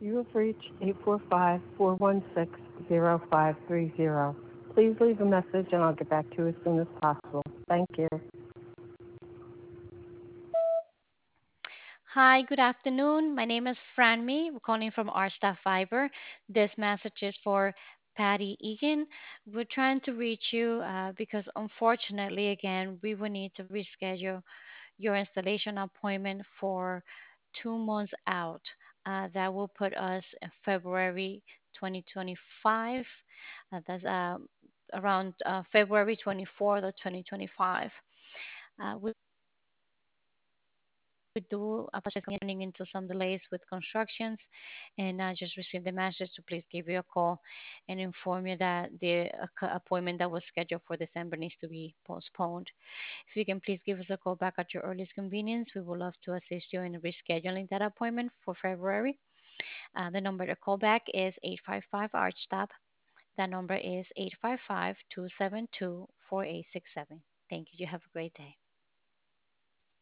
You have reached 845-416-0530. Please leave a message and I'll get back to you as soon as possible. Thank you. Hi, good afternoon. My name is Franmi. We're calling from Our Staff Fiber. This message is for Patty Egan. We're trying to reach you because unfortunately, again, we will need to reschedule your installation appointment for 2 months out. That will put us in February 2025. That's around February 24th of 2025. We do apologize for running into some delays with constructions, and I just received the message to please give you a call and inform you that the appointment that was scheduled for December needs to be postponed. If you can please give us a call back at your earliest convenience, we would love to assist you in rescheduling that appointment for February. The number to call back is 855 ArchStop. That number is 855-272-4867. Thank you. You have a great day.